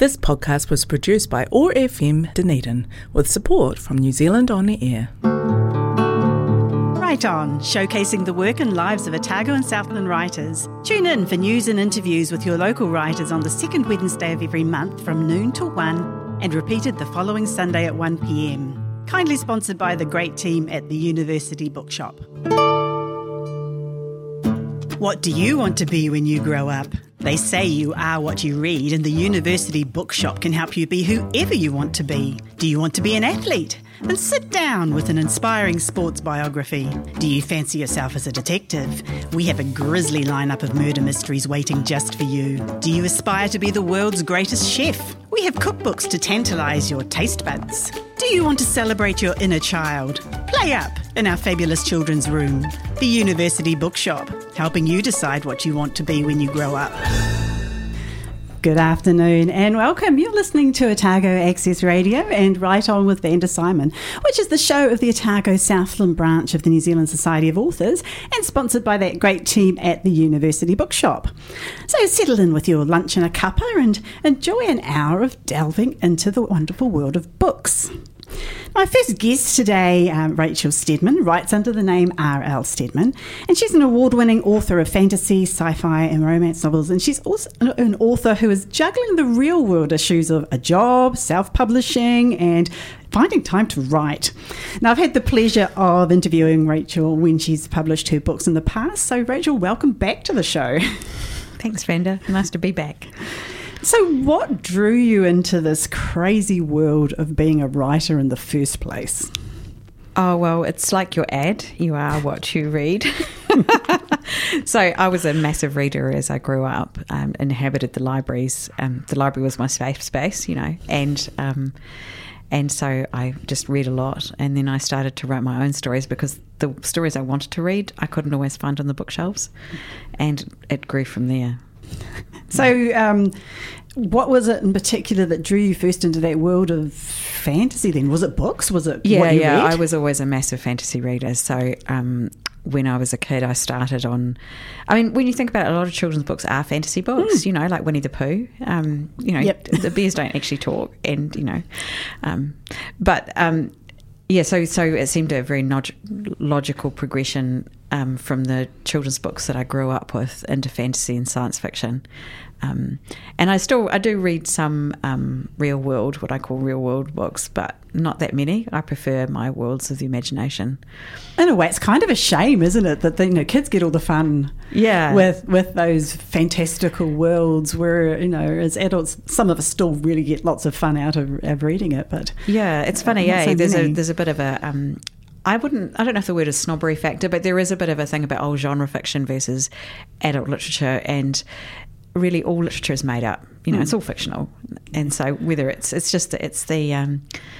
This podcast was produced by OAR FM Dunedin with support from New Zealand On Air. Right On, showcasing the work and lives of Otago and Southland writers. Tune in for news and interviews with your local writers on the second Wednesday of every month from noon till 1 and repeated the following Sunday at 1 p.m. Kindly sponsored by the great team at the University Bookshop. What do you want to be when you grow up? They say you are what you read, and the University Bookshop can help you be whoever you want to be. Do you want to be an athlete? Then sit down with an inspiring sports biography. Do you fancy yourself as a detective? We have a grisly lineup of murder mysteries waiting just for you. Do you aspire to be the world's greatest chef? We have cookbooks to tantalise your taste buds. Do you want to celebrate your inner child? Play up in our fabulous children's room. The University Bookshop, helping you decide what you want to be when you grow up. Good afternoon and welcome. You're listening to Otago Access Radio and Right On with Vanda Simon, which is the show of the Otago Southland branch of the New Zealand Society of Authors and sponsored by that great team at the University Bookshop. So settle in with your lunch and a cuppa and enjoy an hour of delving into the wonderful world of books. My first guest today, Rachel Steadman, writes under the name R.L. Steadman, and she's an award-winning author of fantasy, sci-fi and romance novels, and she's also an author who is juggling the real-world issues of a job, self-publishing and finding time to write. Now, I've had the pleasure of interviewing Rachel when she's published her books in the past, so Rachel, welcome back to the show. Thanks, Vanda. Nice to be back. So what drew you into this crazy world of being a writer in the first place? Oh, well, it's like your ad. You are what you read. So I was a massive reader as I grew up, inhabited the libraries. The library was my safe space, you know, and so I just read a lot. And then I started to write my own stories because the stories I wanted to read, I couldn't always find on the bookshelves. And it grew from there. So what was it in particular that drew you first into that world of fantasy then? Was it books? Was it what you read? I was always a massive fantasy reader. So when I was a kid, I started on... I mean, when you think about it, a lot of children's books are fantasy books, you know, like Winnie the Pooh. Yep. The bears don't actually talk and, you know... So it seemed a very logical progression from the children's books that I grew up with into fantasy and science fiction. And I do read some real world, what I call real world books, but not that many. I prefer my worlds of the imagination. In a way, it's kind of a shame, isn't it, that kids get all the fun with those fantastical worlds where, you know, as adults, some of us still really get lots of fun out of reading it. But yeah, it's funny, there's a bit of a... I don't know if the word is snobbery factor, but there is a bit of a thing about old genre fiction versus adult literature, and really all literature is made up. You know, it's all fictional. And so whether it's the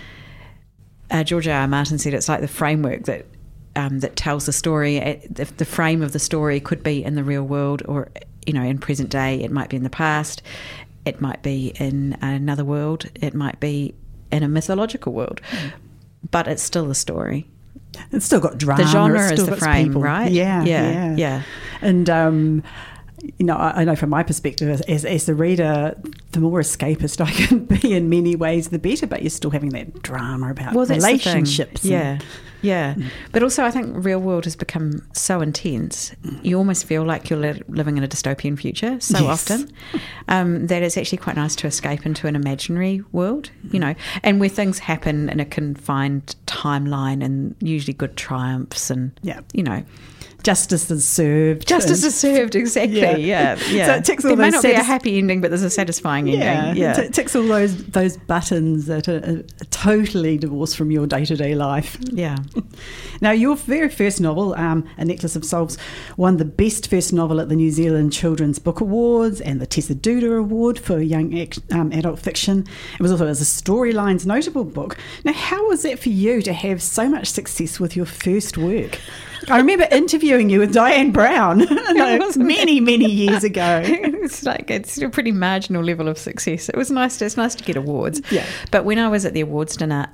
George R. R. Martin said it's like the framework that tells the story. The frame of the story could be in the real world or, you know, in present day. It might be in the past. It might be in another world. It might be in a mythological world. But it's still a story. It's still got drama. The genre is the frame, people. Right? Yeah. And, you know, I know from my perspective as the reader, the more escapist I can be in many ways, the better, but you're still having that drama about relationships. Yeah. But also I think real world has become so intense, you almost feel like you're living in a dystopian future so often, that it's actually quite nice to escape into an imaginary world, you know, and where things happen in a confined timeline and usually good triumphs and, you know. Justice is served. Exactly. Yeah. So it ticks all there may those not be a happy ending, but there's a satisfying ending. Yeah. It ticks all those buttons that are totally divorced from your day-to-day life. Yeah. Now, your very first novel, A Necklace of Souls, won the Best First Novel at the New Zealand Children's Book Awards and the Tessa Duda Award for Young Adult Fiction. It was also as a Storylines Notable Book. Now, how was that for you to have so much success with your first work? I remember interviewing you with Diane Brown many years ago. It's a pretty marginal level of success. It's nice to get awards. Yeah. But when I was at the awards dinner,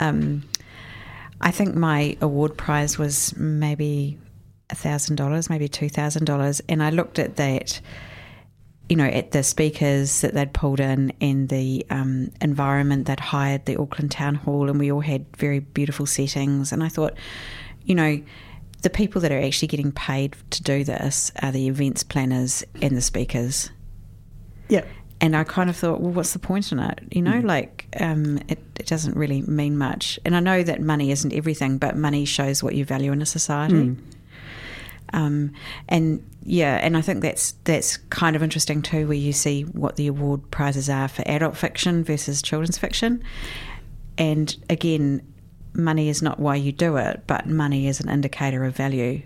I think my award prize was maybe $1,000, maybe $2,000, and I looked at that at the speakers that they'd pulled in and the environment they'd hired, the Auckland Town Hall, and we all had very beautiful settings. And I thought, the people that are actually getting paid to do this are the events planners and the speakers. Yeah. And I kind of thought, well, what's the point in it? It doesn't really mean much. And I know that money isn't everything, but money shows what you value in a society. And I think that's kind of interesting too, where you see what the award prizes are for adult fiction versus children's fiction. And again, money is not why you do it, but money is an indicator of value.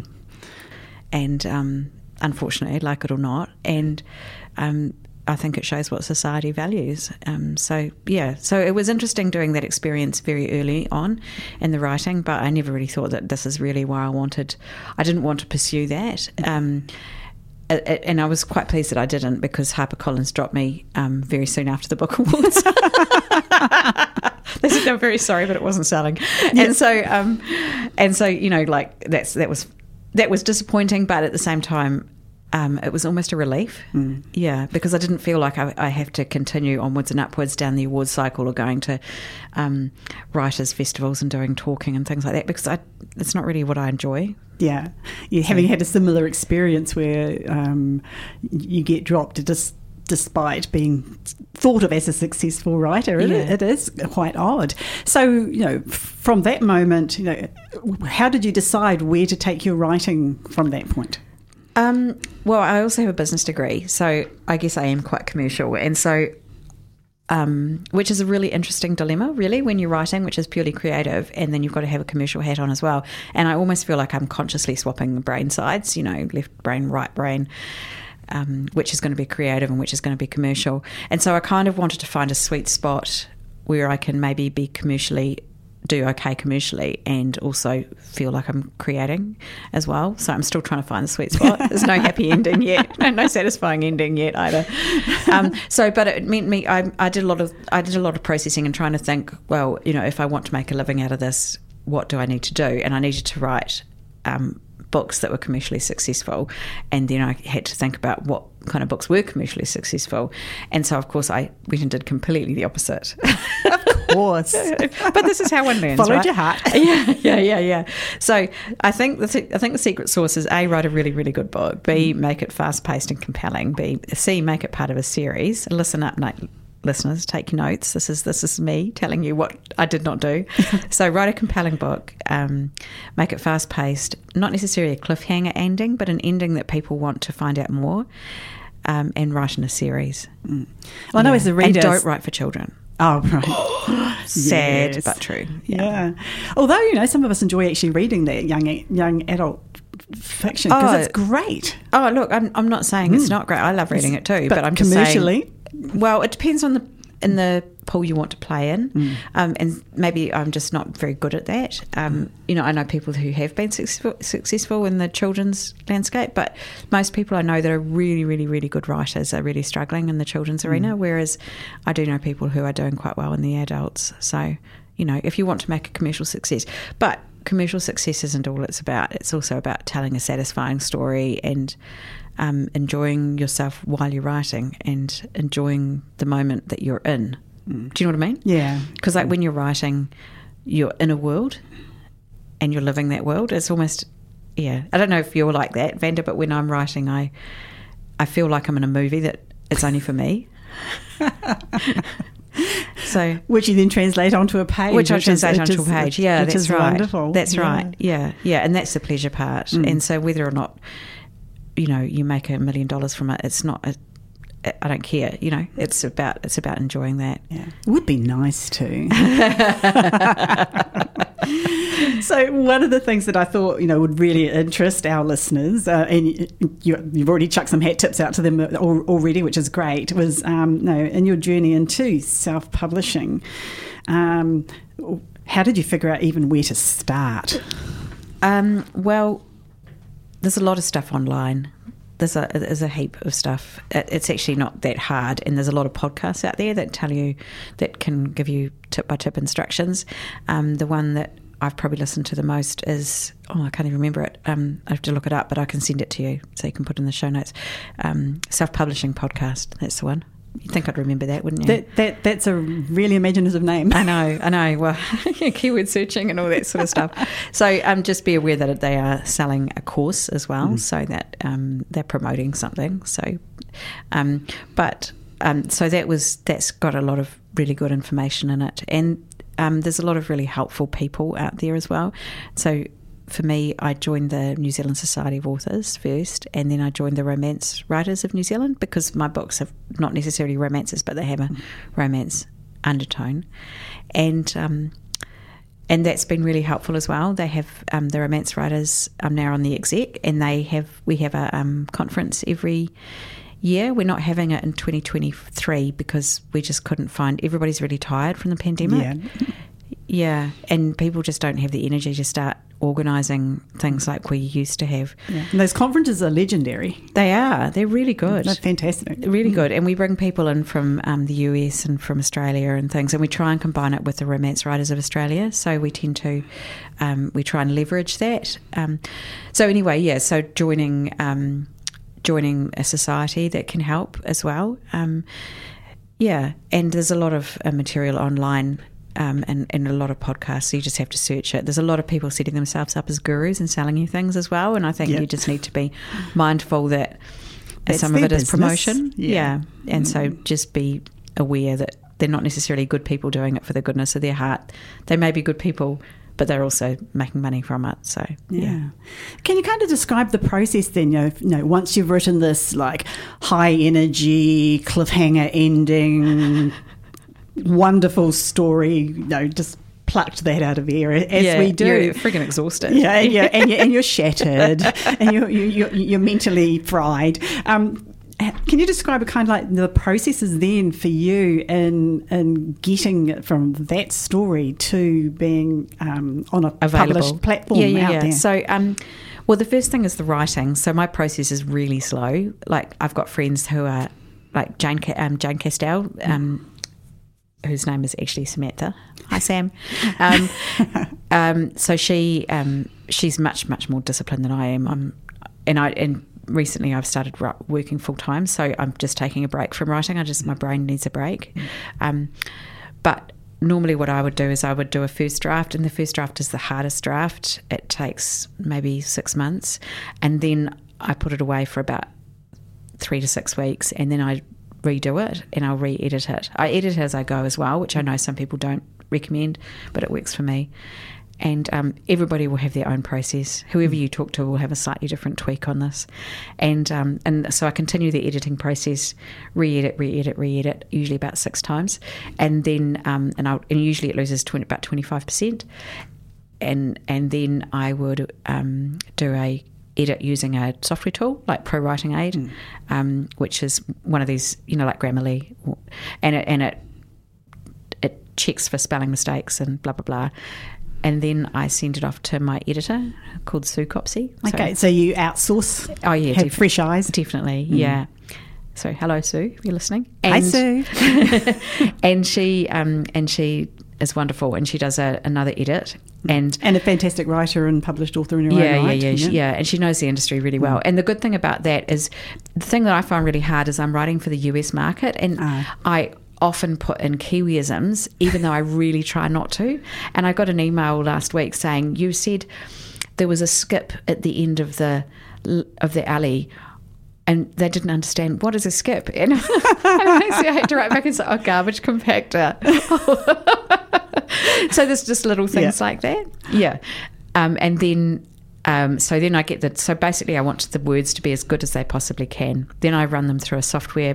And unfortunately, like it or not, and I think it shows what society values. So it was interesting doing that experience very early on in the writing, but I never really thought that this is really why I didn't want to pursue that. And I was quite pleased that I didn't, because HarperCollins dropped me very soon after the Book Awards. They said, I'm very sorry, but it wasn't selling. Yes. And so that was disappointing, but at the same time, it was almost a relief, because I didn't feel like I have to continue onwards and upwards down the awards cycle, or going to writers' festivals and doing talking and things like that, because it's not really what I enjoy. Yeah. Having had a similar experience where you get dropped despite being thought of as a successful writer, it is quite odd. So, from that moment, how did you decide where to take your writing from that point? Well, I also have a business degree, so I guess I am quite commercial. And so, which is a really interesting dilemma, really, when you're writing, which is purely creative, and then you've got to have a commercial hat on as well. And I almost feel like I'm consciously swapping the brain sides, left brain, right brain, which is going to be creative and which is going to be commercial. And so I kind of wanted to find a sweet spot where I can maybe do okay commercially and also feel like I'm creating as well. So I'm still trying to find the sweet spot. There's no happy ending yet, no satisfying ending yet either. But it meant I did a lot of processing and trying to think, well, if I want to make a living out of this, what do I need to do? And I needed to write books that were commercially successful, and then I had to think about what kind of books were commercially successful. And so, of course, I went and did completely the opposite. Of course. But this is how one learns, Followed right? your heart. Yeah. So I think the secret sauce is A, write a really, really good book, B, make it fast-paced and compelling, C, make it part of a series. Listen up, listeners, take notes. This is me telling you what I did not do. So write a compelling book, make it fast-paced, not necessarily a cliffhanger ending, but an ending that people want to find out more, and write in a series. Well, I know as a reader... And don't write for children. Oh, right. Sad, yes. but true. Yeah. Although, some of us enjoy actually reading that young adult fiction, because it's great. Oh, look, I'm not saying it's not great. I love reading it too, but I'm just commercially? saying... Well, it depends on the pool you want to play in, and maybe I'm just not very good at that. I know people who have been successful in the children's landscape, but most people I know that are really, really, really good writers are really struggling in the children's arena, whereas I do know people who are doing quite well in the adults. So, if you want to make a commercial success, but commercial success isn't all it's about. It's also about telling a satisfying story and enjoying yourself while you're writing and enjoying the moment that you're in. Do you know what I mean? Yeah. Because when you're writing, you're in a world and you're living that world. It's almost, I don't know if you're like that, Vanda, but when I'm writing, I feel like I'm in a movie that it's only for me. So, which you then translate onto a page. Which I translate onto a page. Yeah, which that's is right. Wonderful. That's right. Yeah, and that's the pleasure part. And so whether or not you make $1 million from it, it's not. I don't care. It's about enjoying that. Yeah, it would be nice too. So one of the things that I thought would really interest our listeners, and you've already chucked some hat tips out to them already, which is great, was in your journey into self-publishing. How did you figure out even where to start? Well, there's a lot of stuff online. There's a heap of stuff. It's actually not that hard, and there's a lot of podcasts out there that can give you tip by tip instructions. The one that I've probably listened to the most is, I can't even remember it. I have to look it up, but I can send it to you so you can put it in the show notes. Self-publishing podcast, that's the one. You'd think I'd remember that, wouldn't you? That's a really imaginative name. I know. Well, keyword searching and all that sort of stuff. So just be aware that they are selling a course as well, so that they're promoting something. So, so that's got a lot of really good information in it, and there's a lot of really helpful people out there as well. So for me, I joined the New Zealand Society of Authors first, and then I joined the Romance Writers of New Zealand, because my books are not necessarily romances, but they have a romance undertone. And that's been really helpful as well. They have the Romance Writers now on the exec, and we have a conference every year. We're not having it in 2023 because we just couldn't find. Everybody's really tired from the pandemic. Yeah, and people just don't have the energy to start organising things like we used to have. Yeah. And those conferences are legendary. They are. They're really good. They're fantastic. Really good. And we bring people in from the US and from Australia and things, and we try and combine it with the Romance Writers of Australia. So we tend to, we try and leverage that. So anyway, so joining a society that can help as well. And there's a lot of material online. And a lot of podcasts, so you just have to search it. There's a lot of people setting themselves up as gurus and selling you things as well, and I think you just need to be mindful that some of it is promotion. And so just be aware that they're not necessarily good people doing it for the goodness of their heart. They may be good people, but they're also making money from it. So Can you kind of describe the process then? You know, once you've written this like high energy cliffhanger ending wonderful story, just plucked that out of air as we do. You're freaking exhausted. And you're shattered, and you're mentally fried. Can you describe a kind of like the processes then for you in getting from that story to being on a published platform out there? So, well, the first thing is the writing. So my process is really slow. Like I've got friends who are like Jane Castell, whose name is actually Samantha. Hi, Sam. So she's much more disciplined than I am. And recently I've started working full time, so I'm just taking a break from writing. My brain needs a break. But normally what I would do is I would do a first draft, and the first draft is the hardest draft. It takes maybe 6 months, and then I put it away for about 3 to 6 weeks, and then I redo it and I'll re-edit it. I edit it as I go as well, which I know some people don't recommend, but it works for me. And everybody will have their own process. Whoever you talk to will have a slightly different tweak on this. And so I continue the editing process, re-edit, usually about 6 times. And then and usually it loses about 25%. And then I would do a edit using a software tool like ProWriting Aid, which is one of these, like Grammarly, and it checks for spelling mistakes and blah blah blah, and then I send it off to my editor called Sue Copsey. Okay, so you outsource? Oh yeah, have fresh eyes, definitely. Yeah. So hello, Sue, if you're listening. Hi, Sue. and she is wonderful, and she does another edit. And a fantastic writer and published author in her own right. Yeah, and she knows the industry really well. And the good thing about that is, the thing that I find really hard is I'm writing for the US market, and I often put in Kiwiisms, even though I really try not to. And I got an email last week saying, you said there was a skip at the end of the alley, and they didn't understand, what is a skip? And I had to write back and say, garbage compactor. So there's just little things like that. Yeah. And then, so then I get so basically I want the words to be as good as they possibly can. Then I run them through a software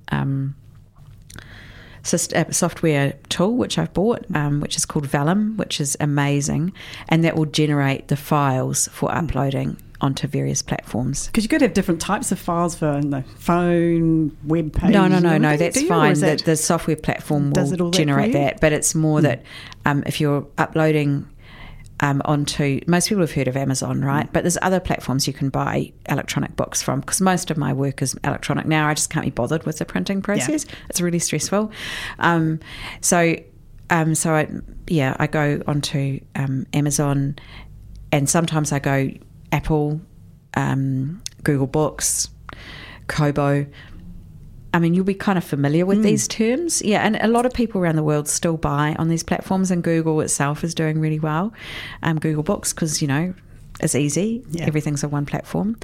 tool, which I've bought, which is called Vellum, which is amazing. And that will generate the files for uploading onto various platforms. Because you've got to have different types of files for the phone, web page. No, that's fine. The software platform will generate that, but it's more that if you're uploading onto, most people have heard of Amazon, right? But there's other platforms you can buy electronic books from, because most of my work is electronic now. I just can't be bothered with the printing process. It's really stressful. So So I go onto Amazon, and sometimes I go Apple, Google Books, Kobo. I mean, you'll be kind of familiar with these terms. Yeah, and a lot of people around the world still buy on these platforms, and Google itself is doing really well. Google Books, because, it's easy. Yeah. Everything's on one platform.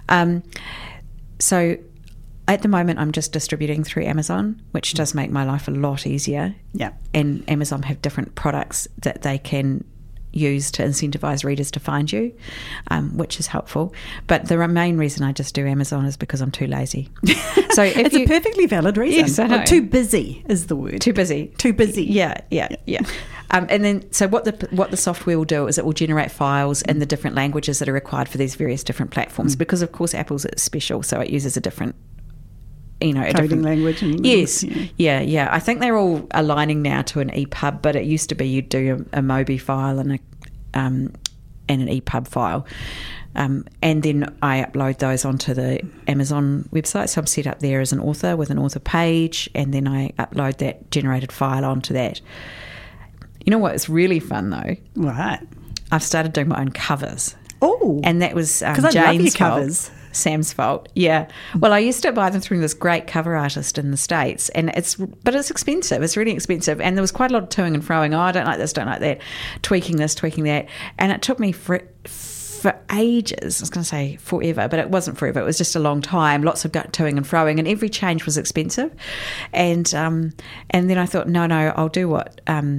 So at the moment, I'm just distributing through Amazon, which does make my life a lot easier. Yeah. And Amazon have different products that they can use to incentivize readers to find you, which is helpful. But the main reason I just do Amazon is because I'm too lazy. So it's a perfectly valid reason. Yes, I know. Too busy is the word. Too busy. Too busy. Yeah. And then, so what the software will do is it will generate files in the different languages that are required for these various different platforms. Because of course Apple's special, so it uses a different, a coding different language. Yes. Yeah. I think they're all aligning now to an EPUB, but it used to be you'd do a Mobi file and an EPUB file. And then I upload those onto the Amazon website. So I'm set up there as an author with an author page, and then I upload that generated file onto that. You know what? It's really fun though. Right. I've started doing my own covers. Oh. And that was Jane's covers. Sam's fault. Yeah. Well, I used to buy them through this great cover artist in the States, but it's expensive. It's really expensive. And there was quite a lot of toing and froing. Oh, I don't like this, don't like that. Tweaking this, tweaking that. And it took me for ages. I was going to say forever, but it wasn't forever. It was just a long time. Lots of toing and froing, and every change was expensive. And then I thought, no, I'll do what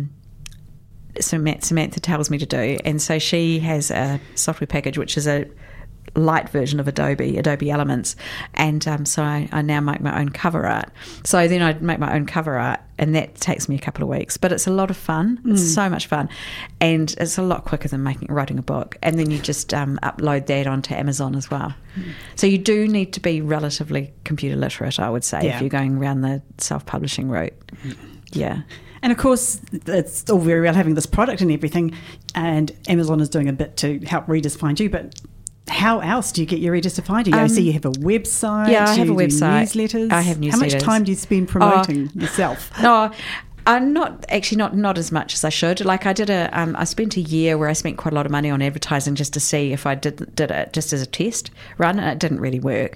Samantha tells me to do. And so she has a software package which is a light version of Adobe Elements, and so I now make my own cover art. So then I make my own cover art, and that takes me a couple of weeks, but it's a lot of fun. It's so much fun, and it's a lot quicker than writing a book. And then you just upload that onto Amazon as well. So you do need to be relatively computer literate, I would say, if you're going around the self-publishing route. Yeah. And of course, it's all very well having this product and everything, and Amazon is doing a bit to help readers find you, but how else do you get your readers to find you? So you have a website. Yeah, I have a website. Newsletters. I have newsletters. How much time do you spend promoting yourself? No, I'm not as much as I should. Like I did I spent a year where I spent quite a lot of money on advertising just to see if I did it just as a test run, and it didn't really work.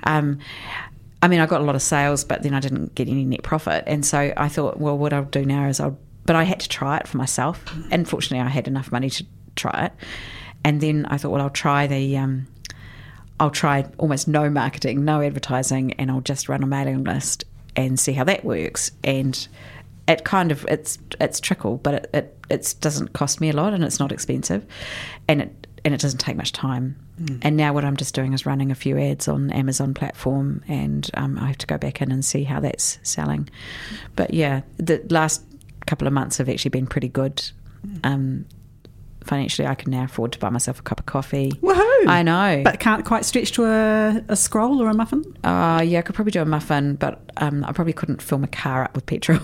I mean, I got a lot of sales, but then I didn't get any net profit. And so I thought, well, what I'll do now is but I had to try it for myself. And fortunately, I had enough money to try it. And then I thought, well, I'll try almost no marketing, no advertising, and I'll just run a mailing list and see how that works. And it kind of, it's trickle, but it doesn't cost me a lot, and it's not expensive. And it doesn't take much time. And now what I'm just doing is running a few ads on Amazon platform, and I have to go back in and see how that's selling. But yeah, the last couple of months have actually been pretty good. Financially, I can now afford to buy myself a cup of coffee. Woohoo! I know. But can't quite stretch to a scroll or a muffin? Yeah, I could probably do a muffin, but I probably couldn't fill my car up with petrol.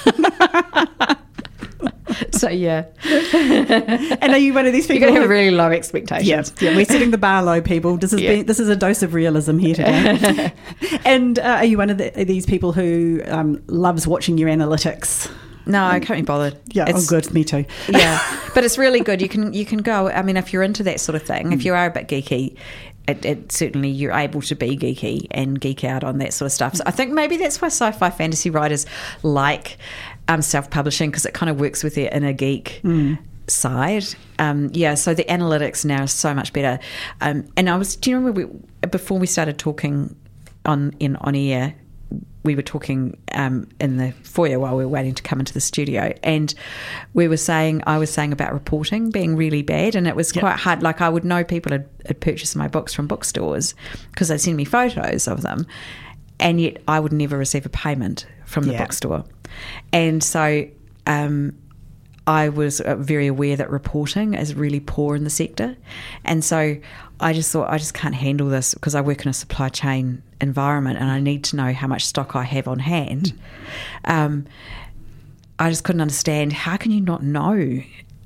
So yeah. And are you one of these people? You're going to have really low expectations. Yeah, we're setting the bar low, people. This is a dose of realism here today. And are you one of these people who loves watching your analytics? No, I can't be bothered. Yeah, good. Me too. Yeah, but it's really good. You can go. I mean, if you're into that sort of thing, if you are a bit geeky, it certainly you're able to be geeky and geek out on that sort of stuff. So I think maybe that's why sci-fi fantasy writers like self-publishing, because it kind of works with their inner geek side. So the analytics now is so much better. And do you remember before we started talking on air? We were talking in the foyer while we were waiting to come into the studio, and I was saying about reporting being really bad, and it was quite hard. Like I would know people had purchased my books from bookstores because they'd send me photos of them, and yet I would never receive a payment from the bookstore. And so I was very aware that reporting is really poor in the sector, and so I just thought I just can't handle this because I work in a supply chain environment and I need to know how much stock I have on hand. I just couldn't understand, how can you not know,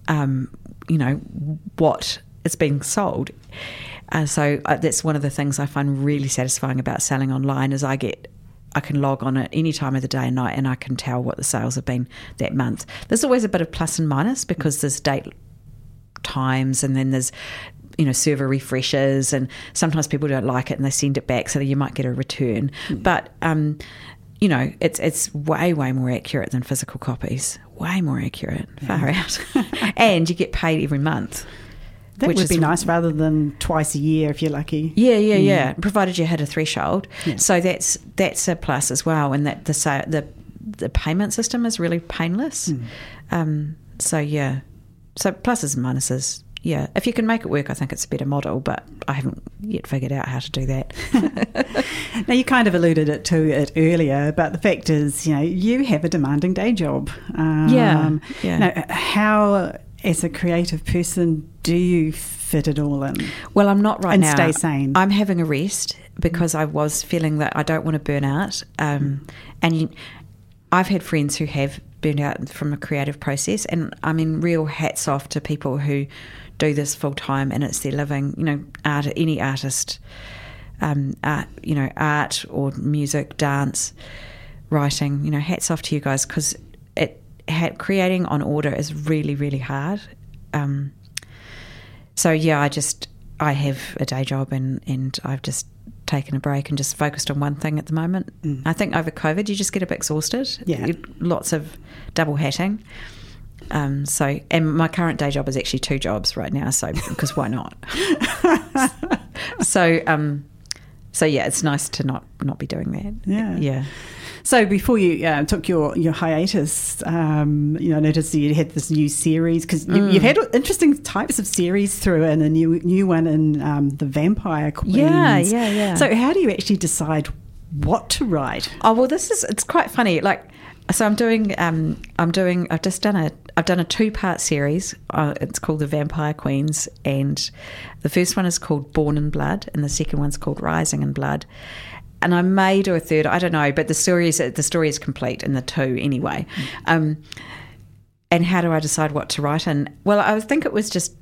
what is being sold? So that's one of the things I find really satisfying about selling online is I get I can log on at any time of the day and night, and I can tell what the sales have been that month. There's always a bit of plus and minus because there's date times, and then there's server refreshes, and sometimes people don't like it and they send it back, so that you might get a return. But it's way more accurate than physical copies. Way more accurate, far out, and you get paid every month. That would be nice rather than twice a year if you're lucky. Yeah. Provided you hit a threshold. Yeah. So that's a plus as well, and that the payment system is really painless. So pluses and minuses. Yeah, if you can make it work, I think it's a better model, but I haven't yet figured out how to do that. Now, you kind of alluded to it earlier, but the fact is, you have a demanding day job. Yeah. Now, how, as a creative person, do you fit it all in? Well, I'm not right now. And stay sane. I'm having a rest because I was feeling that I don't want to burn out. I've had friends who have burned out from a creative process, and I mean, real hats off to people who do this full time and it's their living. Any artist, art or music, dance, writing. Hats off to you guys, because creating on order is really, really hard. I have a day job, and I've just taken a break and just focused on one thing at the moment. I think over COVID you just get a bit exhausted. Lots of double hatting. And my current day job is actually 2 jobs right now, so because why not? So it's nice to not be doing that. Yeah. So before you took your hiatus, I noticed you had this new series, because you've had interesting types of series through, and a new one in the Vampire Queens. Yeah. So how do you actually decide what to write? Oh, well, it's quite funny. So I've done a 2-part series. It's called The Vampire Queens, and the first one is called Born in Blood, and the second one's called Rising in Blood. And I may do a third, I don't know, but the story is complete in the 2 anyway. And how do I decide what to write in? Well, I think it was just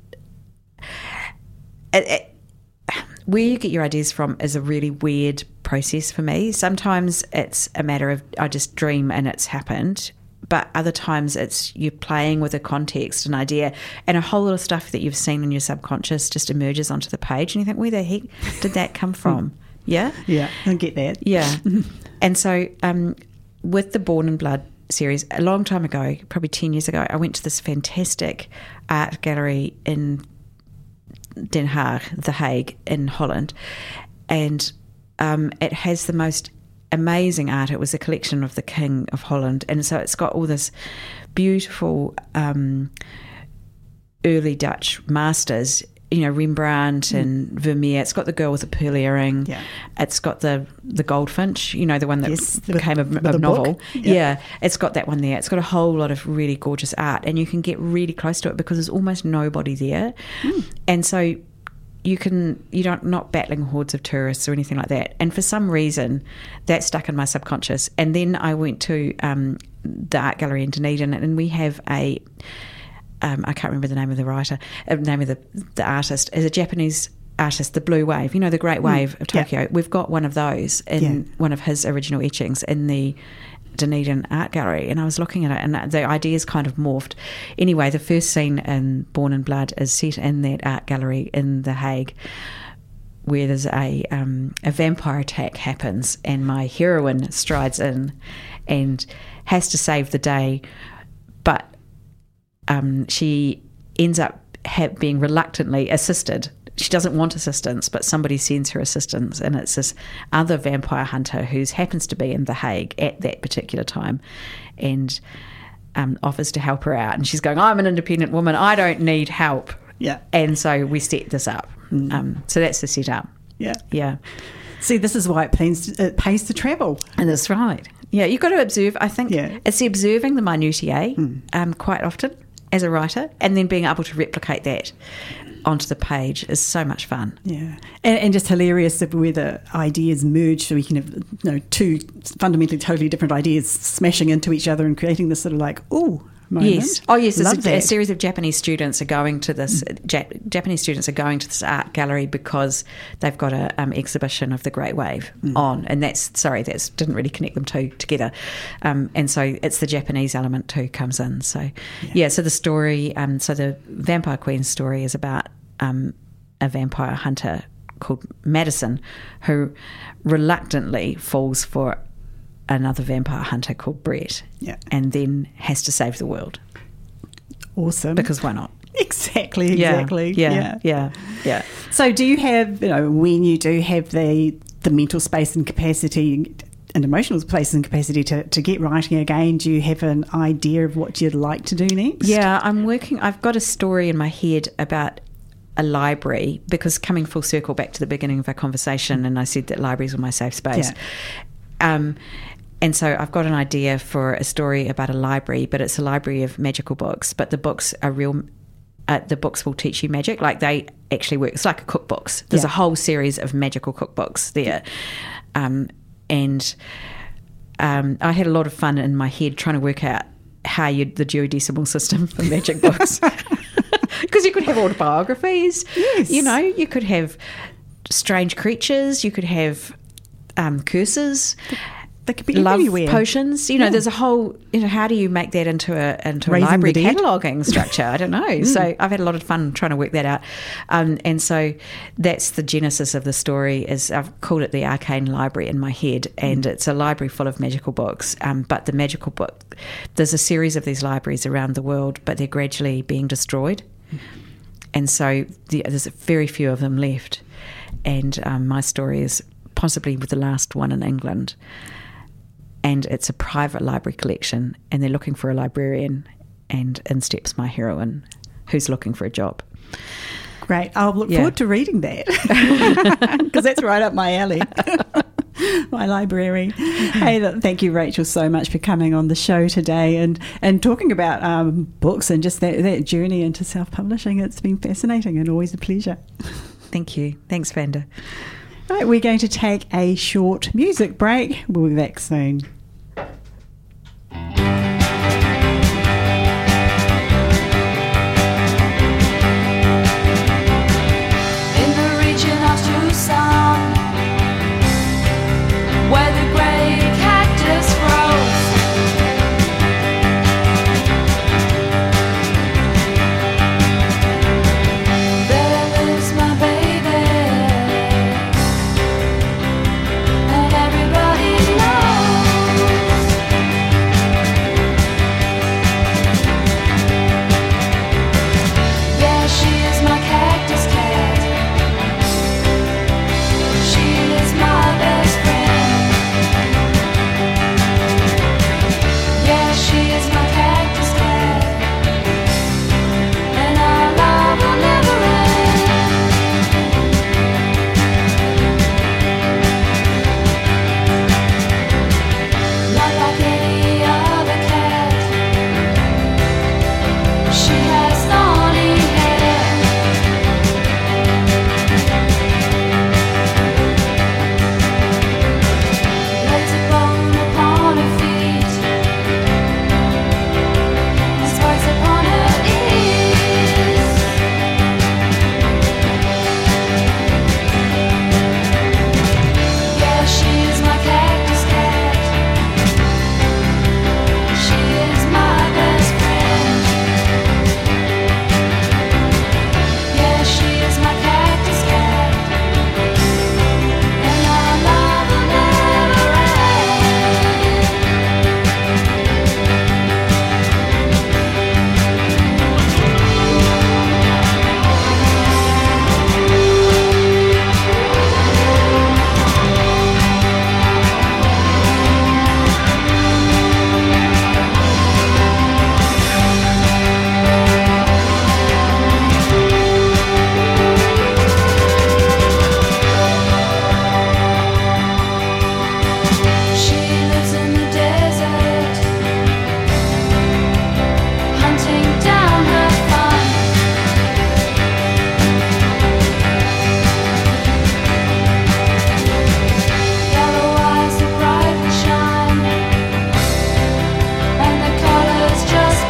where you get your ideas from is a really weird process for me. Sometimes it's a matter of I just dream and it's happened, but other times it's you're playing with a context, an idea, and a whole lot of stuff that you've seen in your subconscious just emerges onto the page, and you think, where the heck did that come from? Yeah, I get that. Yeah, and so with the Born in Blood series, a long time ago, probably 10 years ago, I went to this fantastic art gallery in Den Haag, The Hague in Holland, and it has the most amazing art. It was a collection of the King of Holland, and so it's got all this beautiful early Dutch masters, Rembrandt and Vermeer. It's got the girl with the pearl earring. Yeah. It's got the goldfinch, the one that became a novel. Yeah. It's got that one there. It's got a whole lot of really gorgeous art, and you can get really close to it because there's almost nobody there. And so you're not battling hordes of tourists or anything like that. And for some reason, that stuck in my subconscious. And then I went to the art gallery in Dunedin, and we have a I can't remember the name of the writer, name of the artist, is a Japanese artist, the Blue Wave, the Great Wave of Tokyo. Yeah. We've got one of those in one of his original etchings in the Dunedin Art Gallery, and I was looking at it, and the ideas kind of morphed. Anyway, the first scene in Born in Blood is set in that art gallery in The Hague, where there's a vampire attack happens, and my heroine strides in and has to save the day, but she ends up being reluctantly assisted. She doesn't want assistance, but somebody sends her assistance, and it's this other vampire hunter who happens to be in The Hague at that particular time, and offers to help her out. And she's going, I'm an independent woman, I don't need help. Yeah. And so we set this up. So that's the setup. Yeah. See, this is why it pays to travel. And that's right. Yeah, you've got to observe. I think it's the observing the minutiae quite often as a writer, and then being able to replicate that onto the page is so much fun. Yeah, and just hilarious where the ideas merge, so we can have 2 fundamentally totally different ideas smashing into each other and creating this sort of like, ooh, moment. Yes. Oh, yes. Love A series of Japanese students are going to this. Art gallery because they've got an exhibition of the Great Wave on, and that didn't really connect them together, and so it's the Japanese element too comes in. So so the story, so the Vampire Queen story is about a vampire hunter called Madison who reluctantly falls for another vampire hunter called Brett, and then has to save the world. Awesome. Because why not? Exactly. Yeah. So do you have, when you do have the mental space and capacity and emotional space and capacity to get writing again, do you have an idea of what you'd like to do next? Yeah, I've got a story in my head about a library, because coming full circle back to the beginning of our conversation, and I said that libraries were my safe space. And so I've got an idea for a story about a library, but it's a library of magical books. But the books are real. The books will teach you magic. Like, they actually work. It's like a cookbooks. There's a whole series of magical cookbooks there. I had a lot of fun in my head trying to work out how the duodecimal system for magic books. Because you could have autobiographies. Yes. You could have strange creatures. You could have curses. They could be love everywhere. Potions. There's a whole. How do you make that into a library cataloguing structure? I don't know. So I've had a lot of fun trying to work that out, and so that's the genesis of the story. Is I've called it the Arcane Library in my head, and it's a library full of magical books. But the magical book, there's a series of these libraries around the world, but they're gradually being destroyed, and so there's very few of them left. And my story is possibly with the last one in England. And it's a private library collection, and they're looking for a librarian, and in steps my heroine, who's looking for a job. Great. I'll look forward to reading that, because that's right up my alley. My library. Hey, thank you, Rachel, so much for coming on the show today and talking about books and just that journey into self-publishing. It's been fascinating and always a pleasure. Thank you. Thanks, Vanda. Right, we're going to take a short music break. We'll be back soon.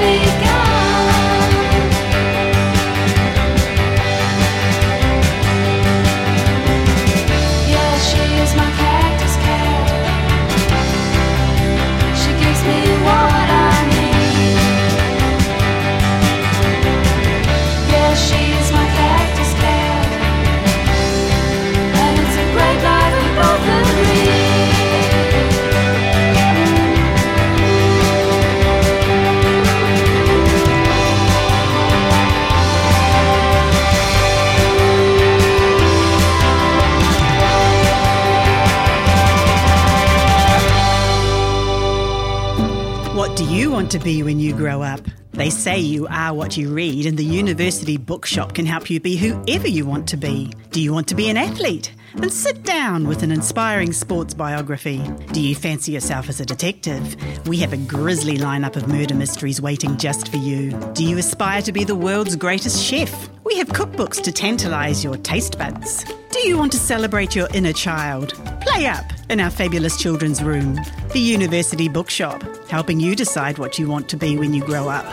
To be when you grow up. They say you are what you read, and the University Bookshop can help you be whoever you want to be. Do you want to be an athlete? Then sit down with an inspiring sports biography. Do you fancy yourself as a detective? We have a grisly lineup of murder mysteries waiting just for you. Do you aspire to be the world's greatest chef? We have cookbooks to tantalise your taste buds. Do you want to celebrate your inner child? Play up in our fabulous children's room. The University Bookshop, helping you decide what you want to be when you grow up.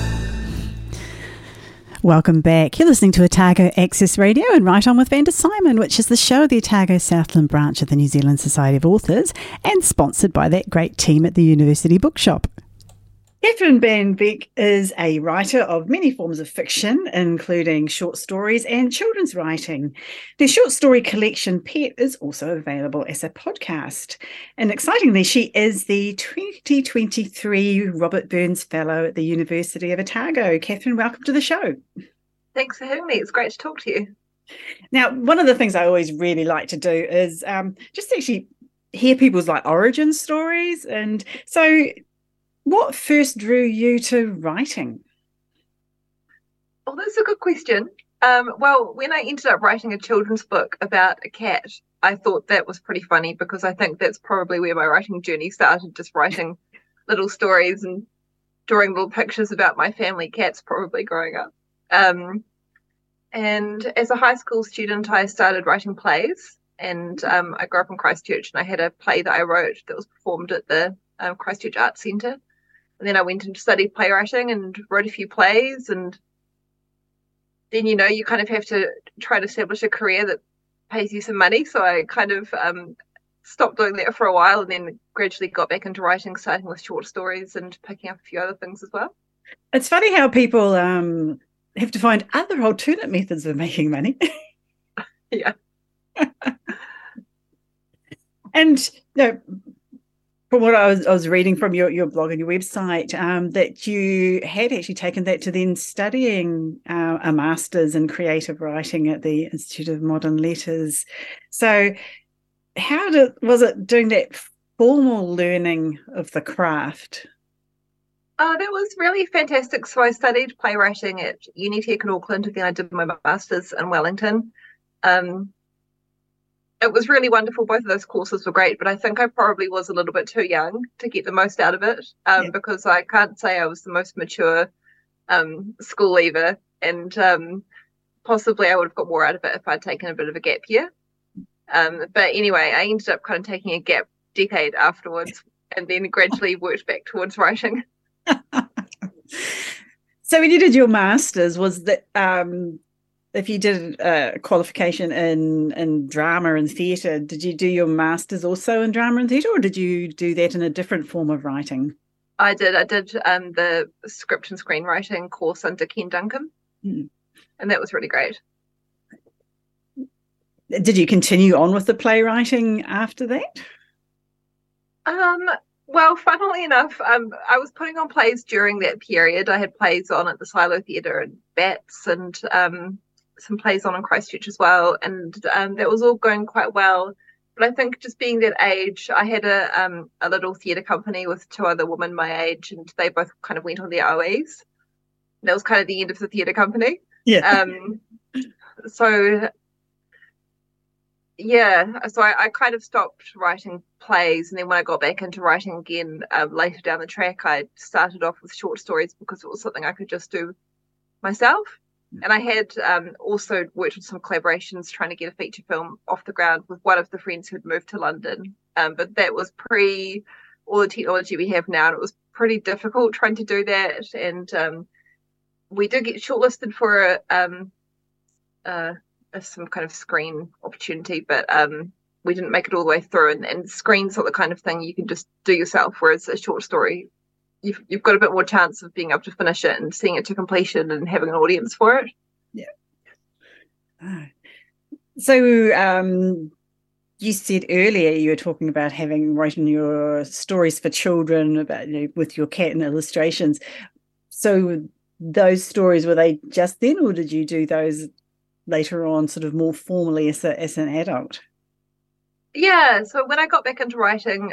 Welcome back. You're listening to Otago Access Radio and Right On with Vanda Simon, which is the show of the Otago Southland branch of the New Zealand Society of Authors and sponsored by that great team at the University Bookshop. Catherine Banbeck is a writer of many forms of fiction, including short stories and children's writing. Their short story collection, Pet, is also available as a podcast. And excitingly, she is the 2023 Robert Burns Fellow at the University of Otago. Catherine, welcome to the show. Thanks for having me. It's great to talk to you. Now, one of the things I always really like to do is just actually hear people's origin stories. And so what first drew you to writing? Oh, that's a good question. Well, when I ended up writing a children's book about a cat, I thought that was pretty funny because I think that's probably where my writing journey started, just writing little stories and drawing little pictures about my family cats probably growing up. And as a high school student, I started writing plays, and I grew up in Christchurch, and I had a play that I wrote that was performed at the Christchurch Arts Centre. And then I went and studied playwriting and wrote a few plays. And then, you kind of have to try to establish a career that pays you some money. So I kind of stopped doing that for a while and then gradually got back into writing, starting with short stories and picking up a few other things as well. It's funny how people have to find other alternate methods of making money. Yeah. And, from what I was reading from your blog and your website, that you had actually taken that to then studying a master's in creative writing at the Institute of Modern Letters. So was it doing that formal learning of the craft? That was really fantastic. So I studied playwriting at Unitec in Auckland, and then I did my master's in Wellington. It was really wonderful. Both of those courses were great, but I think I probably was a little bit too young to get the most out of it, because I can't say I was the most mature school leaver, and possibly I would have got more out of it if I'd taken a bit of a gap year. But anyway, I ended up kind of taking a gap decade afterwards and then gradually worked back towards writing. So when you did your master's, was that if you did a qualification in drama and theatre, did you do your master's also in drama and theatre, or did you do that in a different form of writing? I did the script and screenwriting course under Ken Duncan, and that was really great. Did you continue on with the playwriting after that? Well, funnily enough, I was putting on plays during that period. I had plays on at the Silo Theatre and Bats, and some plays on in Christchurch as well, and that was all going quite well. But I think just being that age, I had a little theatre company with two other women my age, and they both kind of went on their OEs. That was kind of the end of the theatre company. Yeah. So I kind of stopped writing plays, and then when I got back into writing again later down the track, I started off with short stories because it was something I could just do myself. And I had also worked with some collaborations trying to get a feature film off the ground with one of the friends who'd moved to London. But that was pre all the technology we have now, and it was pretty difficult trying to do that. And we did get shortlisted for some kind of screen opportunity, but we didn't make it all the way through. And screen's not the kind of thing you can just do yourself, whereas a short story, you've got a bit more chance of being able to finish it and seeing it to completion and having an audience for it. Yeah. So you said earlier you were talking about writing your stories for children about with your cat and illustrations. So those stories, were they just then, or did you do those later on, sort of more formally as an adult? Yeah, so when I got back into writing,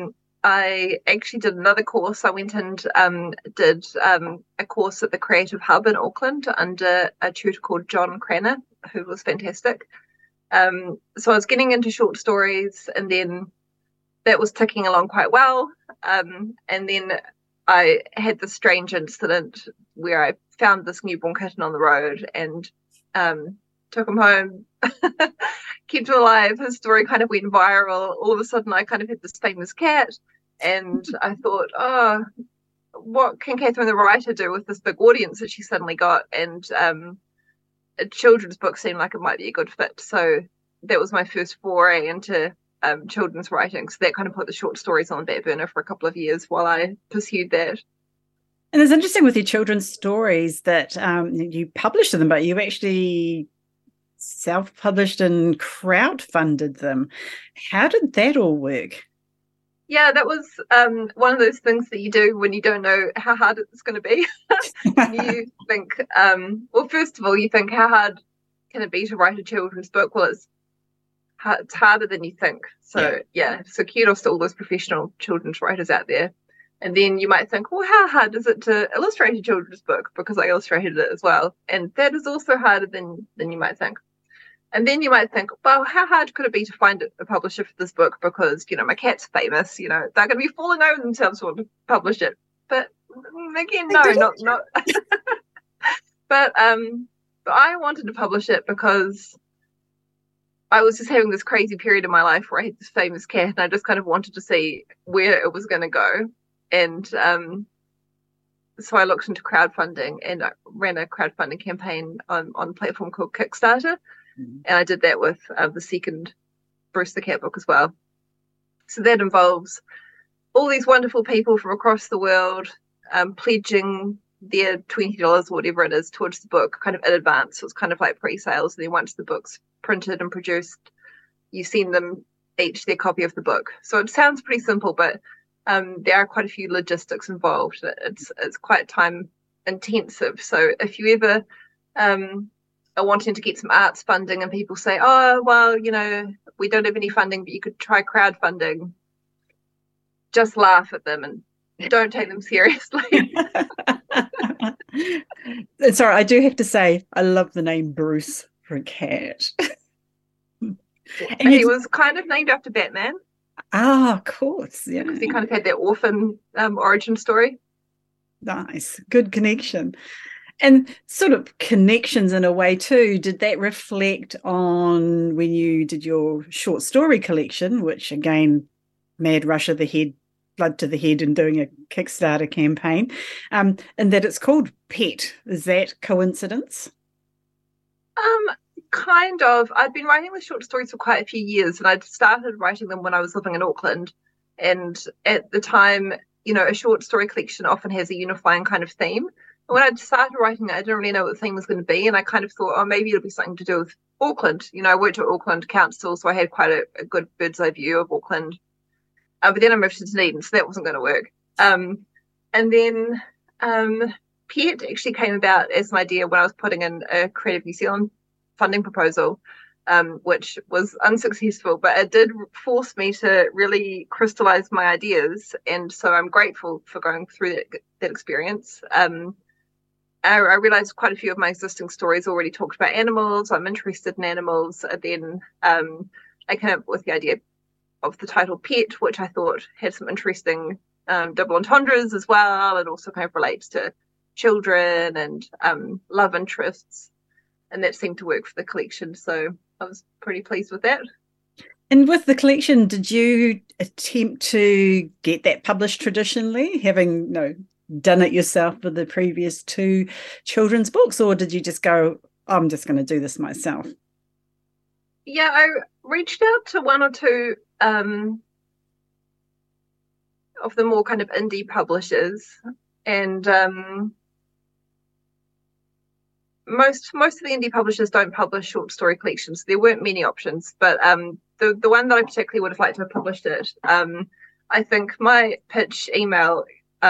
I actually did another course. I went and did a course at the Creative Hub in Auckland under a tutor called John Cranner, who was fantastic. So I was getting into short stories, and then that was ticking along quite well. And then I had this strange incident where I found this newborn kitten on the road and took him home, kept him alive. His story kind of went viral. All of a sudden, I kind of had this famous cat, and I thought, oh, what can Catherine the writer do with this big audience that she suddenly got? And a children's book seemed like it might be a good fit. So that was my first foray into children's writing. So that kind of put the short stories on the back burner for a couple of years while I pursued that. And it's interesting with your children's stories that you published them, but you actually self-published and crowdfunded them. How did that all work? Yeah, that was one of those things that you do when you don't know how hard it's going to be. You think, well, first of all, you think, how hard can it be to write a children's book? Well, it's harder than you think. So, so kudos to all those professional children's writers out there. And then you might think, well, how hard is it to illustrate a children's book? Because I illustrated it as well. And that is also harder than you might think. And then you might think, well, how hard could it be to find a publisher for this book? Because, my cat's famous, they're going to be falling over themselves to publish it. But again, no, not. But I wanted to publish it because I was just having this crazy period in my life where I had this famous cat, and I just kind of wanted to see where it was going to go. And so I looked into crowdfunding, and I ran a crowdfunding campaign on a platform called Kickstarter. And I did that with the second Bruce the Cat book as well. So that involves all these wonderful people from across the world pledging their $20 or whatever it is towards the book kind of in advance. So it's kind of like pre-sales. And then once the book's printed and produced, you send them each their copy of the book. So it sounds pretty simple, but there are quite a few logistics involved. It's quite time intensive. So if you ever are wanting to get some arts funding and people say, oh, well, we don't have any funding, but you could try crowdfunding, just laugh at them and don't take them seriously. Sorry, I do have to say, I love the name Bruce for a cat. And he was kind of named after Batman. Ah, of course. Yeah. Because he kind of had that orphan origin story. Nice. Good connection. And sort of connections in a way too. Did that reflect on when you did your short story collection, which again, Mad Rush of the Head, Blood to the Head, and doing a Kickstarter campaign, and that it's called Pet? Is that coincidence? Kind of. I'd been writing the short stories for quite a few years, and I'd started writing them when I was living in Auckland. And at the time, a short story collection often has a unifying kind of theme. When I started writing it, I didn't really know what the theme was going to be, and I kind of thought, oh, maybe it'll be something to do with Auckland. I worked at Auckland Council, so I had quite a good bird's eye view of Auckland. But then I moved to Dunedin, so that wasn't going to work. And then Pet actually came about as an idea when I was putting in a Creative New Zealand funding proposal, which was unsuccessful, but it did force me to really crystallize my ideas. And so I'm grateful for going through that experience. I realized quite a few of my existing stories already talked about animals. I'm interested in animals. And then I came up with the idea of the title Pet, which I thought had some interesting double entendres as well, and also kind of relates to children and love interests. And that seemed to work for the collection. So I was pretty pleased with that. And with the collection, did you attempt to get that published traditionally, having done it yourself with the previous 2 children's books, or did you just go, I'm just going to do this myself? Yeah, I reached out to 1 or 2 of the more kind of indie publishers, and most of the indie publishers don't publish short story collections. There weren't many options, but the one that I particularly would have liked to have published it, I think my pitch email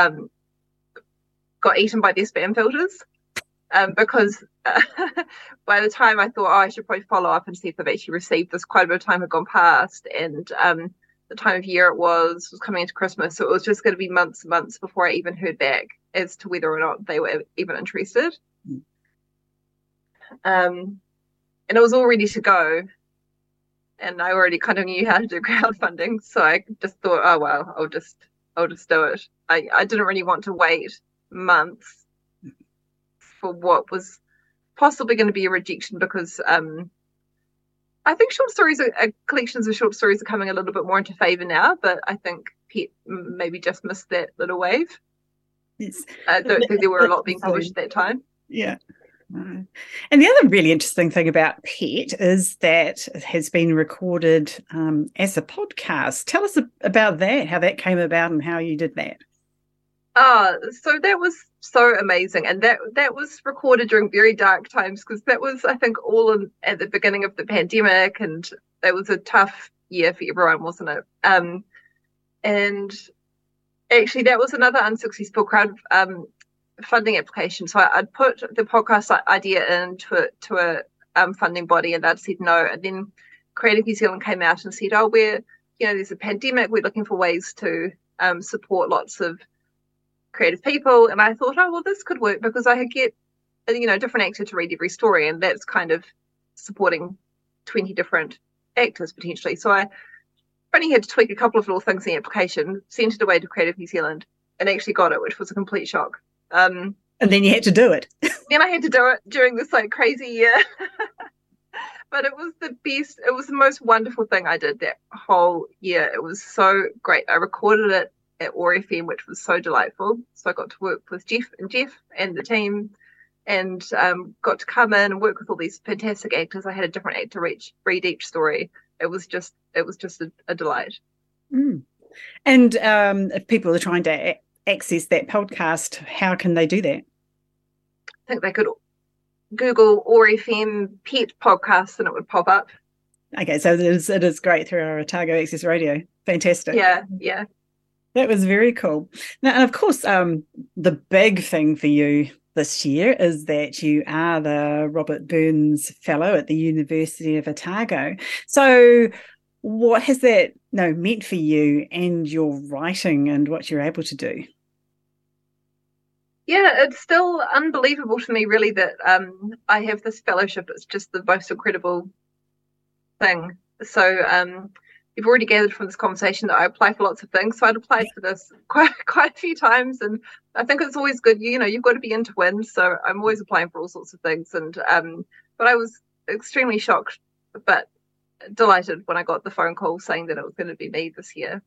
got eaten by their spam filters, because by the time I thought, I should probably follow up and see if they've actually received this, quite a bit of time had gone past, and the time of year it was coming into Christmas, so it was just going to be months and months before I even heard back as to whether or not they were even interested. And it was all ready to go, and I already kind of knew how to do crowdfunding, so I just thought, oh well, I'll just do it. I didn't really want to wait months for what was possibly going to be a rejection, because I think short stories collections of short stories are coming a little bit more into favour now, but I think Pet maybe just missed that little wave. Yes. I don't think there were a lot being published at that time. Yeah. And the other really interesting thing about Pet is that it has been recorded as a podcast. Tell us about that, how that came about and how you did that. So that was so amazing, and that was recorded during very dark times, because that was, I think, all at the beginning of the pandemic, and it was a tough year for everyone, wasn't it? And actually, that was another unsuccessful funding application. So I'd put the podcast idea into a funding body, and they'd said no. And then Creative New Zealand came out and said, oh, there's a pandemic, we're looking for ways to support lots of creative people. And I thought, oh well, this could work, because I could get a different actor to read every story, and that's kind of supporting 20 different actors potentially. So I only had to tweak a couple of little things in the application, sent it away to Creative New Zealand, and actually got it, which was a complete shock. And then you had to do it. Then I had to do it during this crazy year. But it was the best, it was the most wonderful thing I did that whole year. It was so great. I recorded it at OAR FM, which was so delightful. So I got to work with Jeff and the team, and got to come in and work with all these fantastic actors. I had a different actor read each story. It was just a delight. And if people are trying to access that podcast, how can they do that? I think they could Google OAR FM Pet podcast, and it would pop up. Okay, so it is great through our Otago Access Radio. Fantastic. Yeah. That was very cool. Now, and of course, the big thing for you this year is that you are the Robert Burns Fellow at the University of Otago. So what has that meant for you and your writing and what you're able to do? Yeah, it's still unbelievable to me, really, that I have this fellowship. It's just the most incredible thing. So you've already gathered from this conversation that I apply for lots of things. So I'd applied for this quite a few times, and I think it's always good. You've got to be in to win. So I'm always applying for all sorts of things. And but I was extremely shocked, but delighted when I got the phone call saying that it was going to be me this year.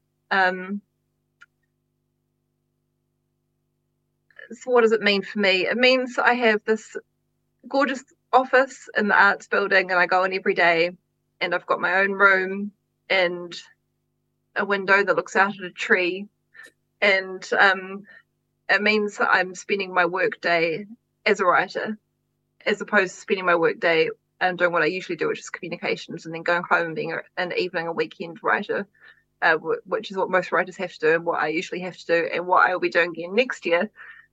So what does it mean for me? It means I have this gorgeous office in the arts building, and I go in every day, and I've got my own room and a window that looks out at a tree. And it means that I'm spending my work day as a writer, as opposed to spending my work day and doing what I usually do, which is communications, and then going home and being an evening and weekend writer, which is what most writers have to do, and what I usually have to do, and what I will be doing again next year.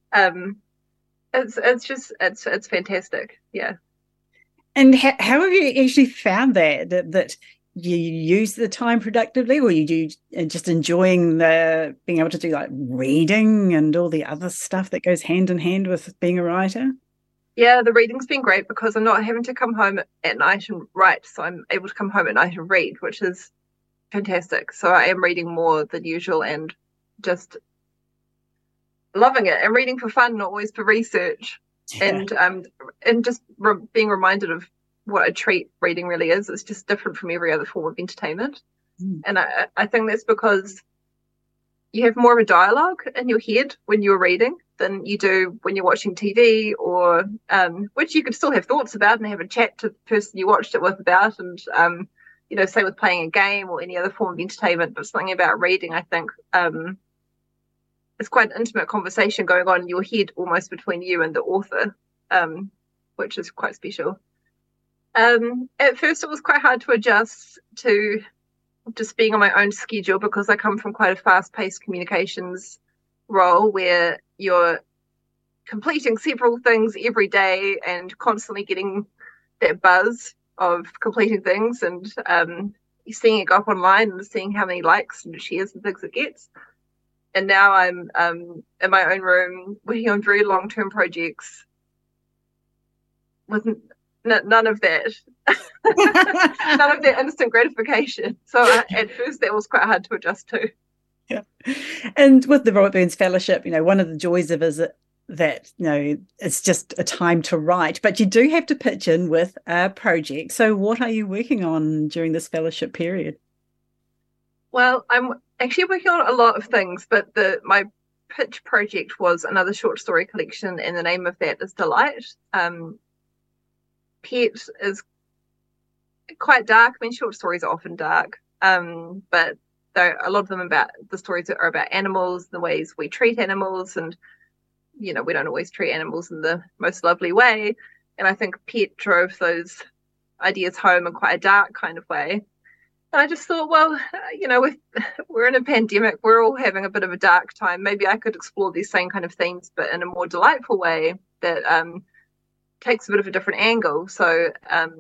It's fantastic. Yeah. And how have you actually found that you use the time productively, or you do just enjoying being able to do reading and all the other stuff that goes hand in hand with being a writer? Yeah, the reading's been great, because I'm not having to come home at night and write, so I'm able to come home at night and read, which is fantastic. So I am reading more than usual and just loving it, and reading for fun, not always for research. Yeah. And just being reminded of what a treat reading really is. It's just different from every other form of entertainment. And I think that's because you have more of a dialogue in your head when you're reading than you do when you're watching TV, or which you could still have thoughts about and have a chat to the person you watched it with about, and say with playing a game or any other form of entertainment. But something about reading, I think, it's quite an intimate conversation going on in your head, almost between you and the author, which is quite special. At first, it was quite hard to adjust to just being on my own schedule, because I come from quite a fast-paced communications role where you're completing several things every day and constantly getting that buzz of completing things, and seeing it go up online and seeing how many likes and shares and things it gets. And now I'm in my own room working on very long-term projects with none of that. None of that instant gratification. So at first that was quite hard to adjust to. Yeah. And with the Robert Burns Fellowship, one of the joys of it is that it's just a time to write, but you do have to pitch in with a project. So what are you working on during this fellowship period? Well, I'm actually working on a lot of things, but my pitch project was another short story collection, and the name of that is Delight. Pet is quite dark. I mean, short stories are often dark, but a lot of them the stories are about animals, the ways we treat animals, and we don't always treat animals in the most lovely way. And I think Pet drove those ideas home in quite a dark kind of way. And I just thought, well, we're in a pandemic, we're all having a bit of a dark time. Maybe I could explore these same kind of themes, but in a more delightful way that takes a bit of a different angle. So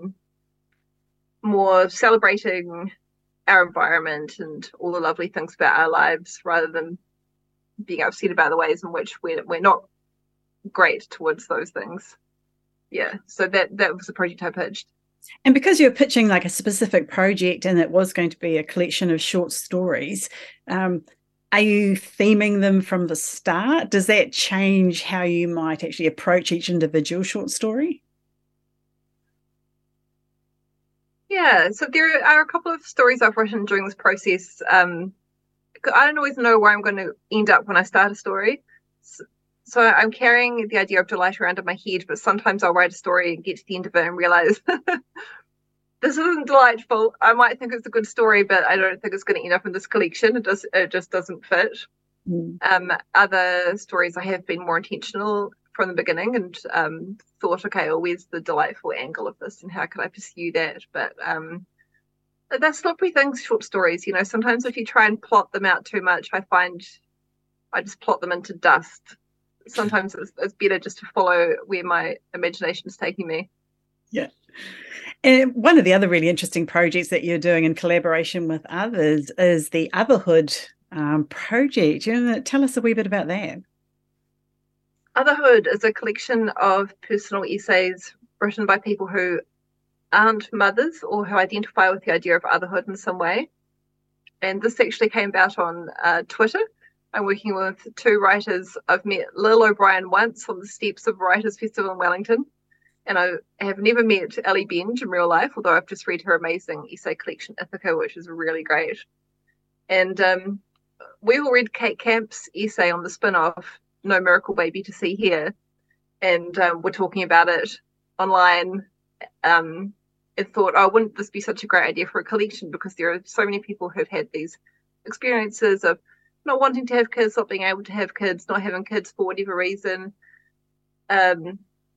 more celebrating our environment and all the lovely things about our lives, rather than being upset about the ways in which we're not great towards those things. Yeah, so that was the project I pitched. And because you're pitching like a specific project and it was going to be a collection of short stories, are you theming them from the start? Does that change how you might actually approach each individual short story? Yeah, so there are a couple of stories I've written during this process. I don't always know where I'm going to end up when I start a story. So I'm carrying the idea of delight around in my head, but sometimes I'll write a story and get to the end of it and realize this isn't delightful. I might think it's a good story, but I don't think it's going to end up in this collection. It just doesn't fit. Other stories I have been more intentional from the beginning and thought, okay, well, where's the delightful angle of this and how can I pursue that? But that's slippery things, short stories. Sometimes if you try and plot them out too much, I find I just plot them into dust. Sometimes it's better just to follow where my imagination is taking me. Yeah. And one of the other really interesting projects that you're doing in collaboration with others is the Otherhood project. Tell us a wee bit about that. Otherhood is a collection of personal essays written by people who aren't mothers or who identify with the idea of otherhood in some way. And this actually came about on Twitter. I'm working with two writers. I've met Lil O'Brien once on the steps of Writers Festival in Wellington, and I have never met Ellie Benge in real life, although I've just read her amazing essay collection, Ithaca, which is really great. And we all read Kate Camp's essay on the spin-off, No Miracle Baby to See Here, and we're talking about it online, and thought, oh, wouldn't this be such a great idea for a collection, because there are so many people who've had these experiences of not wanting to have kids, not being able to have kids, not having kids for whatever reason. So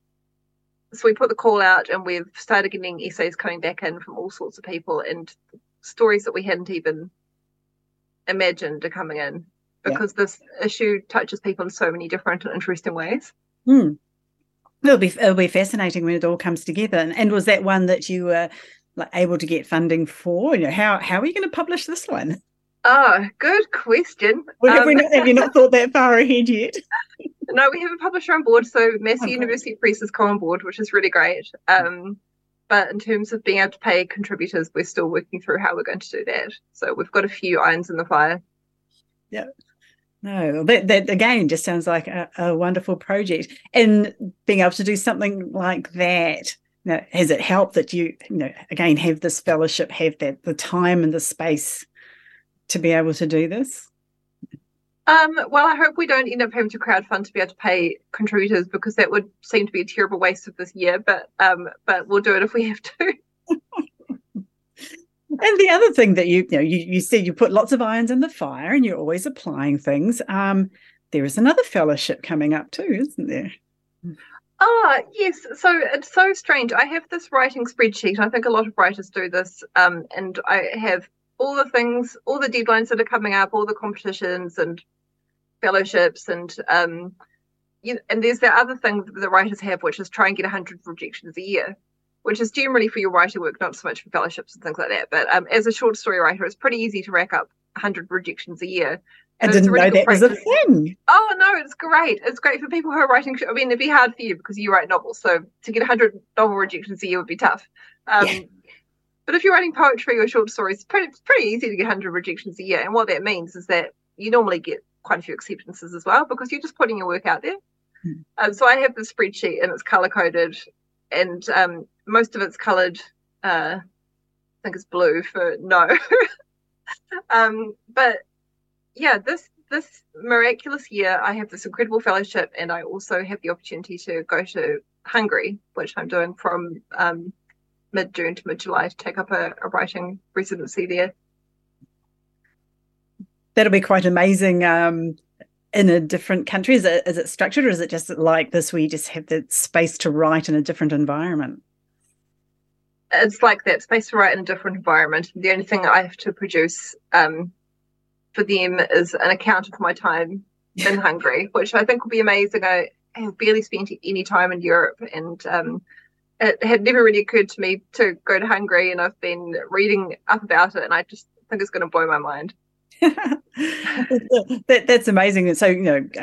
we put the call out and we've started getting essays coming back in from all sorts of people, and stories that we hadn't even imagined are coming in, because this issue touches people in so many different and interesting ways. It'll be fascinating when it all comes together. And was that one that you were able to get funding for? How are you going to publish this one? Oh, good question. Well, have you not thought that far ahead yet? No, we have a publisher on board. So Massey University Press has come on board, which is really great. But in terms of being able to pay contributors, we're still working through how we're going to do that. So we've got a few irons in the fire. Yeah. No, that again just sounds like a wonderful project. And being able to do something like that Now, has it helped that you again, have this fellowship, have the time and the space to be able to do this? Well, I hope we don't end up having to crowdfund to be able to pay contributors, because that would seem to be a terrible waste of this year. But we'll do it if we have to. And the other thing that you said, you put lots of irons in the fire, and you're always applying things. There is another fellowship coming up too, isn't there? Yes. So it's so strange. I have this writing spreadsheet. I think a lot of writers do this, and I have all the things, all the deadlines that are coming up, all the competitions and fellowships, and and there's the other thing that the writers have, which is try and get 100 rejections a year, which is generally for your writing work, not so much for fellowships and things like that. But as a short story writer, it's pretty easy to rack up 100 rejections a year. I didn't know that was a thing. Oh, no, it's great. It's great for people who are writing. I mean, it'd be hard for you because you write novels. So to get 100 novel rejections a year would be tough. But if you're writing poetry or short stories, it's pretty easy to get 100 rejections a year. And what that means is that you normally get quite a few acceptances as well, because you're just putting your work out there. So I have this spreadsheet, and it's color-coded, and most of it's coloured, I think it's blue for no. But yeah, this miraculous year, I have this incredible fellowship, and I also have the opportunity to go to Hungary, which I'm doing from mid-June to mid-July, to take up a writing residency there. That'll be quite amazing. In a different country, is it structured, or is it just like this, where you just have the space to write in a different environment? It's like that, space to write in a different environment. The only thing I have to produce for them is an account of my time in Hungary, which I think will be amazing. I have barely spent any time in Europe, and it had never really occurred to me to go to Hungary, and I've been reading up about it, and I just think it's going to blow my mind. That's amazing. So,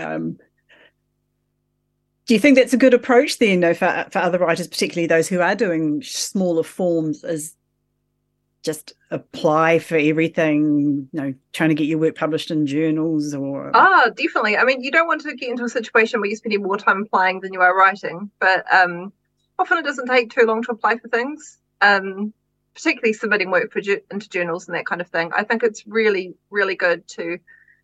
do you think that's a good approach then, for other writers, particularly those who are doing smaller forms, is just apply for everything, trying to get your work published in journals? Or definitely. I mean, you don't want to get into a situation where you're spending more time applying than you are writing, but often it doesn't take too long to apply for things, particularly submitting work into journals and that kind of thing. I think it's really, really good to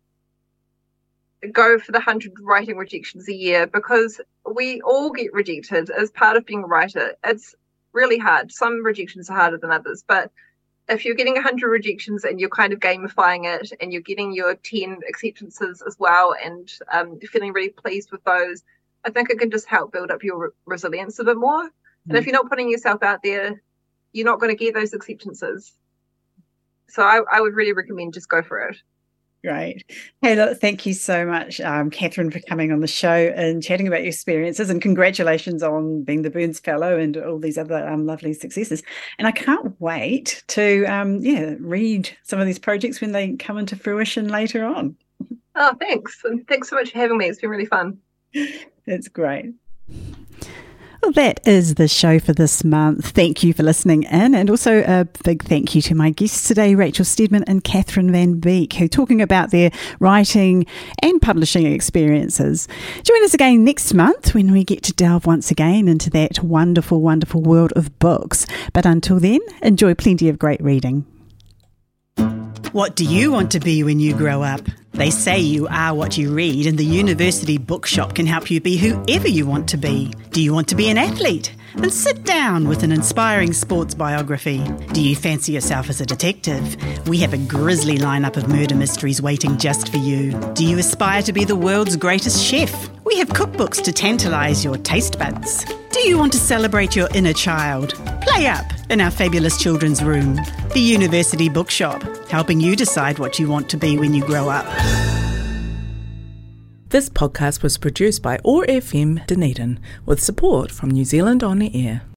go for the 100 writing rejections a year, because we all get rejected as part of being a writer. It's really hard. Some rejections are harder than others, but if you're getting 100 rejections and you're kind of gamifying it, and you're getting your 10 acceptances as well, and you're feeling really pleased with those, I think it can just help build up your resilience a bit more. And if you're not putting yourself out there, you're not going to get those acceptances. So I would really recommend just go for it. Great. Hey, look, thank you so much, Catherine, for coming on the show and chatting about your experiences, and congratulations on being the Burns Fellow and all these other lovely successes. And I can't wait to read some of these projects when they come into fruition later on. Oh, thanks. And thanks so much for having me. It's been really fun. That's great. Well, that is the show for this month. Thank you for listening in, and also a big thank you to my guests today, Rachel Steadman and Catherine Van Beek, who are talking about their writing and publishing experiences. Join us again next month when we get to delve once again into that wonderful, wonderful world of books. But until then, enjoy plenty of great reading. What do you want to be when you grow up? They say you are what you read, and the University Bookshop can help you be whoever you want to be. Do you want to be an athlete? Then sit down with an inspiring sports biography. Do you fancy yourself as a detective? We have a grisly lineup of murder mysteries waiting just for you. Do you aspire to be the world's greatest chef? We have cookbooks to tantalise your taste buds. Do you want to celebrate your inner child? Play up in our fabulous children's room. The University Bookshop, helping you decide what you want to be when you grow up. This podcast was produced by OAR FM Dunedin with support from New Zealand On the Air.